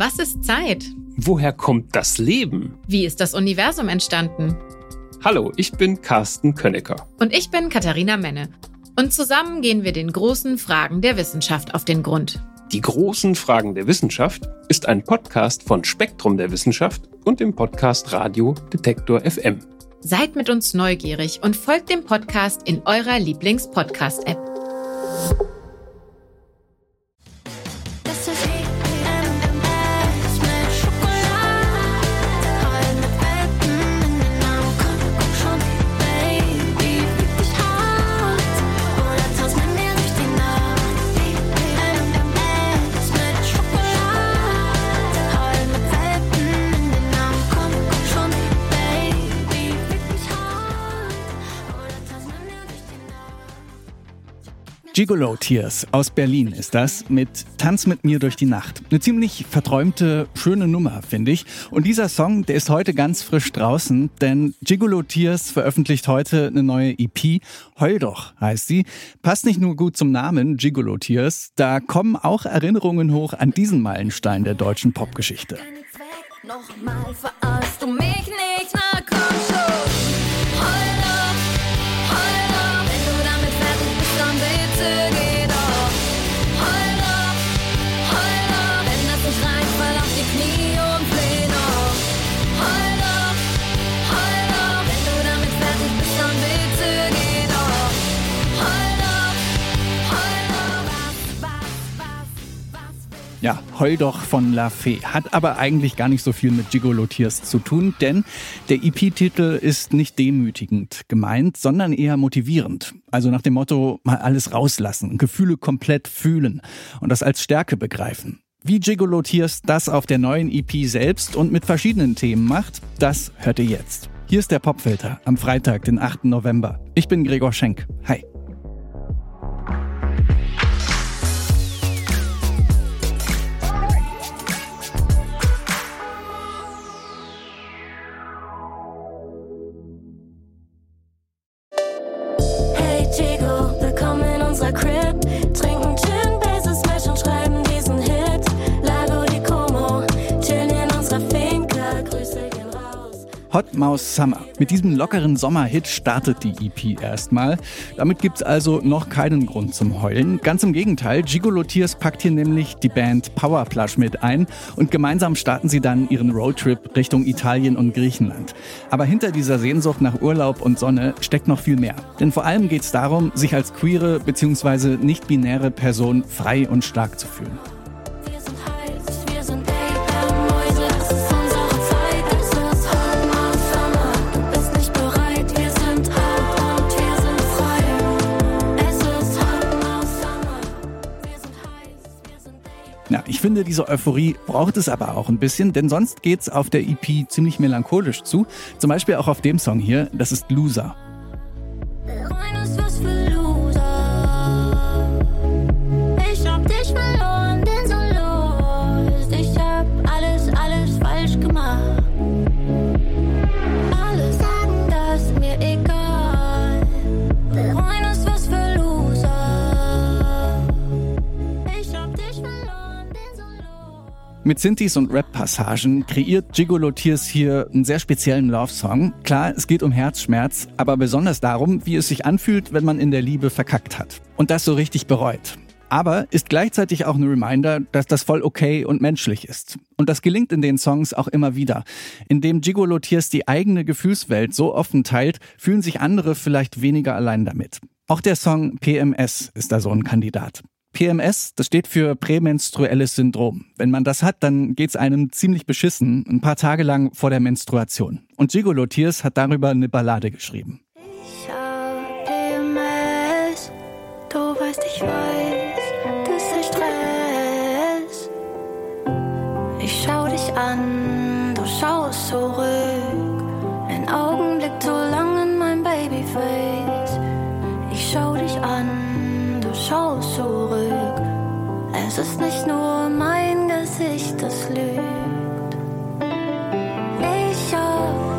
Was ist Zeit? Woher kommt das Leben? Wie ist das Universum entstanden? Hallo, ich bin Carsten Könnecker. Und ich bin Katharina Menne. Und zusammen gehen wir den großen Fragen der Wissenschaft auf den Grund. Die großen Fragen der Wissenschaft ist ein Podcast von Spektrum der Wissenschaft und dem Podcast Radio Detektor FM. Seid mit uns neugierig und folgt dem Podcast in eurer Lieblings-Podcast-App. Gigolo Tears aus Berlin ist das mit Tanz mit mir durch die Nacht. Eine ziemlich verträumte, schöne Nummer, finde ich. Und dieser Song, der ist heute ganz frisch draußen, denn Gigolo Tears veröffentlicht heute eine neue EP. Heul doch heißt sie. Passt nicht nur gut zum Namen Gigolo Tears, da kommen auch Erinnerungen hoch an diesen Meilenstein der deutschen Popgeschichte. Nochmal verarschst du mich nicht, na komm schon. Ja, Heul doch von La Fee. Hat aber eigentlich gar nicht so viel mit Gigolo Tears zu tun, denn der EP-Titel ist nicht demütigend gemeint, sondern eher motivierend. Also nach dem Motto, mal alles rauslassen, Gefühle komplett fühlen und das als Stärke begreifen. Wie Gigolo Tears das auf der neuen EP selbst und mit verschiedenen Themen macht, das hört ihr jetzt. Hier ist der Popfilter am Freitag, den 8. November. Ich bin Gregor Schenk. Hi. Willkommen in unserer Crib. Trinken Gin, Bases, Smash und schreiben diesen Hit. Lago di Como, chillen in unserer Finca. Grüße gehen raus. Hot Mouse Summer. Mit diesem lockeren Sommerhit startet die EP erstmal. Damit gibt's also noch keinen Grund zum Heulen. Ganz im Gegenteil, Gigolo Tears packt hier nämlich die Band Powerplush mit ein und gemeinsam starten sie dann ihren Roadtrip Richtung Italien und Griechenland. Aber hinter dieser Sehnsucht nach Urlaub und Sonne steckt noch viel mehr. Denn vor allem geht's darum, sich als queere bzw. nicht-binäre Person frei und stark zu fühlen. Wir sind heiß, wir sind Mäuse, das ist unsere Zeit. Es ist Hot Mouse Summer, du bist nicht bereit. Wir sind hart und wir sind frei. Es ist Hot Mouse Summer, wir sind heiß, wir sind Ja, ich finde, diese Euphorie braucht es aber auch ein bisschen, denn sonst geht's auf der EP ziemlich melancholisch zu. Zum Beispiel auch auf dem Song hier, das ist Loser. Reines was für Loser. Ich hab dich verloren, bin so los. Ich hab alles falsch gemacht. Alle sagen, das mir egal. Reines was für Loser. Ich hab dich verloren, bin so los. Mit Synthes und Rap-Passagen kreiert Gigolo Tears hier einen sehr speziellen Love-Song. Klar, es geht um Herzschmerz, aber besonders darum, wie es sich anfühlt, wenn man in der Liebe verkackt hat. Und das so richtig bereut. Aber ist gleichzeitig auch ein Reminder, dass das voll okay und menschlich ist. Und das gelingt in den Songs auch immer wieder. Indem Gigolo Tears die eigene Gefühlswelt so offen teilt, fühlen sich andere vielleicht weniger allein damit. Auch der Song PMS ist da so ein Kandidat. PMS, das steht für prämenstruelles Syndrom. Wenn man das hat, dann geht's einem ziemlich beschissen, ein paar Tage lang vor der Menstruation. Und Gigolo Tears hat darüber eine Ballade geschrieben. Ich hab PMS, du weißt, ich weiß, das ist Stress. Ich schau dich an, du schaust zurück. Ein Augenblick zu lang in mein Babyface. Ich schau dich an, du schaust zurück. Es ist nicht nur mein Gesicht, das lügt. Ich hab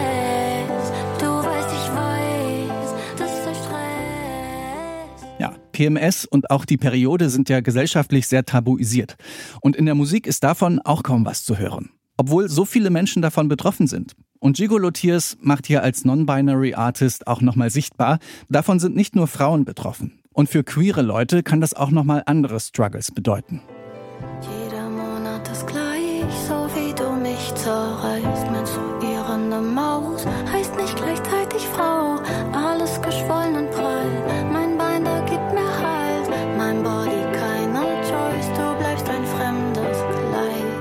PMS, du weißt, ich weiß, das ist Stress. Ja, PMS und auch die Periode sind ja gesellschaftlich sehr tabuisiert. Und in der Musik ist davon auch kaum was zu hören. Obwohl so viele Menschen davon betroffen sind. Und Gigolo Tears macht hier als Non-Binary Artist auch nochmal sichtbar, davon sind nicht nur Frauen betroffen. Und für queere Leute kann das auch nochmal andere Struggles bedeuten. Jeder Monat ist gleich, so wie du mich zerreißt. Menstruierende Maus heißt nicht gleichzeitig Frau. Alles geschwollen und prall, mein Bein, da gibt mir Halt. Mein Body, keine Choice, du bleibst ein fremdes Leid.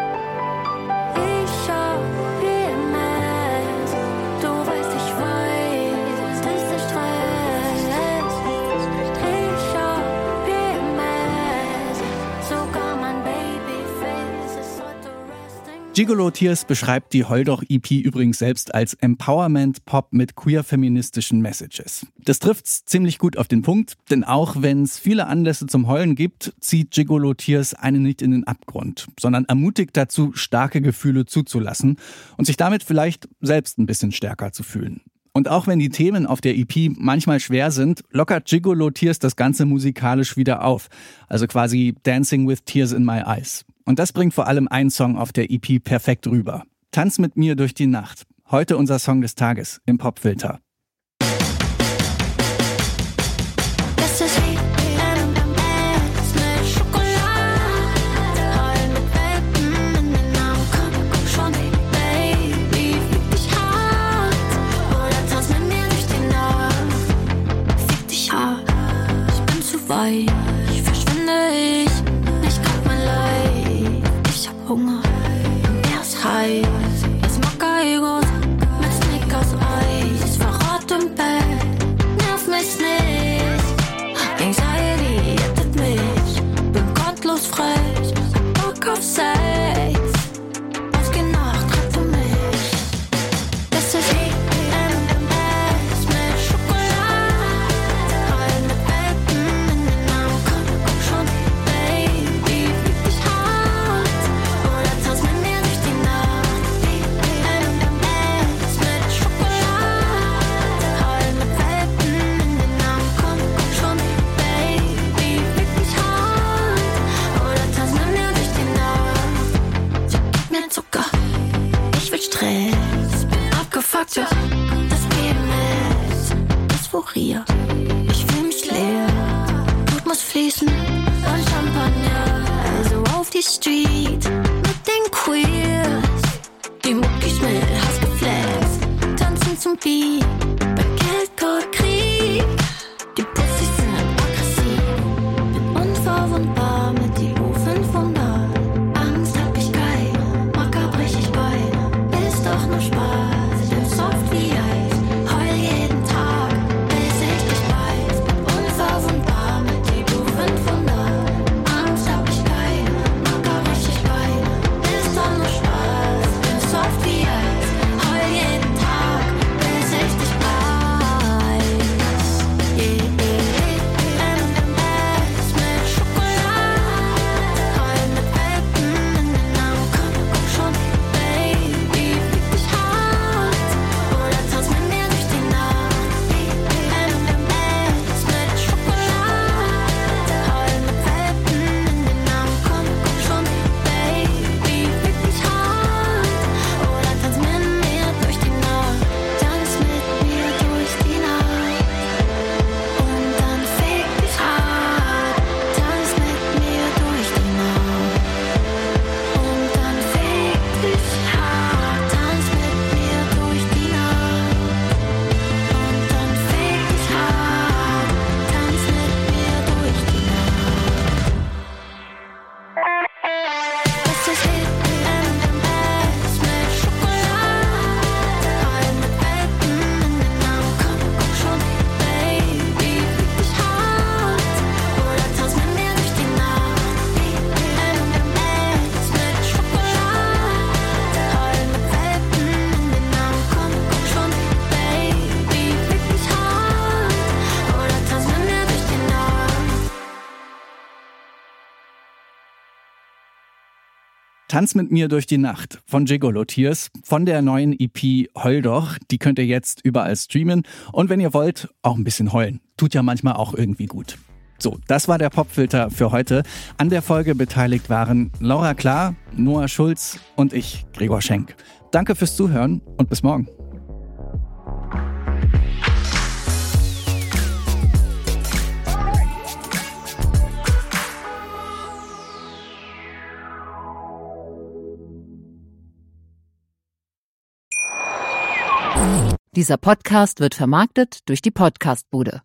Ich hab PMS, du weißt, ich weiß, das ist der Stress. Ich hab PMS, sogar mein Babyface ist heute resting. Gigolo Tears beschreibt die Heuldoch-EP übrigens selbst als Empowerment-Pop mit queer-feministischen Messages. Das trifft's ziemlich gut auf den Punkt, denn auch wenn es viele Anlässe zum Heulen gibt, zieht Gigolo Tears einen nicht in den Abgrund, sondern ermutigt dazu, starke Gefühle zuzulassen und sich damit vielleicht selbst ein bisschen stärker zu fühlen. Und auch wenn die Themen auf der EP manchmal schwer sind, lockert Gigolo Tears das Ganze musikalisch wieder auf. Also quasi Dancing with Tears in My Eyes. Und das bringt vor allem ein Song auf der EP perfekt rüber. Tanz mit mir durch die Nacht. Heute unser Song des Tages im Popfilter. Das ist wie PMS mit Schokolade. Heul mit Welpen in den Arm. Komm schon, Baby, fick dich hart. Oder tanz mit mir durch die Nacht. Fick dich hart, ich bin zu weich. Verschwinde ich kann mein Leid. Ich hab Hunger, er ist heiß. Es Macaigos mit Snickers Eis. Verrat im Bett, nerv mich nicht. Anxiety rettet mich. Bin gottlos frech, hab Bock auf Sex. Ausgenacht, rette mich. Das ist wie PMS mit Schokolade. Heul mit Welpen in den Arm. Komm schon, Baby, fick dich hart. Oder tanz mit mir durch die Nacht. PMS mit Schokolade. Heul mit Welpen in den Arm. Komm schon, Baby, fick dich hart. Oder tanz mit mir durch die Nacht. Sie gibt mir Zucker, ich will Stress. Bin abgefuckt, ja, das PMS. Dysphorie, ich fühl mich leer. Blut muss fließen und Champagner. Also auf die Street mit den Queers. Die Muckis mit Hass geflext. Tanzen zum Beat bei Geldcode Krieg. Die Pussys sind aggressiv. Bin unverwundbar mit die U500. Angst hab ich keine, Macker brech ich Beine. Ist doch nur Spaß, bin soft wie Eis. Heul jeden Tag, bis ich dich beiß. Bin unverwundbar mit die U500. Angst hab ich keine, Macker brech ich Beine. Ist doch nur Spaß, bin soft wie Eis. Heul jeden Tag, bis ich dich beiß. PMS mit Schokolade. Heul mit Welpen in den Arm. Komm schon, Baby, fick dich hart. Oder tanz mit mir durch die Nacht. PMS mit Schokolade. Heul mit Welpen in den Arm. Komm schon, Baby, fick dich hart. Oder tanz mit mir durch die Nacht. Tanz mit mir durch die Nacht. Und dann fick dich hart. Tanz mit mir durch die Nacht. Und dann fick dich hart. Tanz mit mir durch die Nacht. Und dann fick dich hart. Tanz mit mir durch die Nacht. Das ist PMS mit Schokolade. Heul mit Welpen in den Arm. Komm schon, Baby, fick dich hart. Oder tanz mit mir durch die Nacht. PMS mit Schokolade. Heul mit Welpen in den Arm. Komm schon, Baby, fick dich hart. Oder tanz mit mir durch die Nacht. Tanz mit mir durch die Nacht von Gigolo Tears von der neuen EP Heul doch. Die könnt ihr jetzt überall streamen und wenn ihr wollt, auch ein bisschen heulen. Tut ja manchmal auch irgendwie gut. So, das war der Popfilter für heute. An der Folge beteiligt waren Laura Klar, Noah Schulz und ich, Gregor Schenk. Danke fürs Zuhören und bis morgen. Dieser Podcast wird vermarktet durch die Podcast-Bude.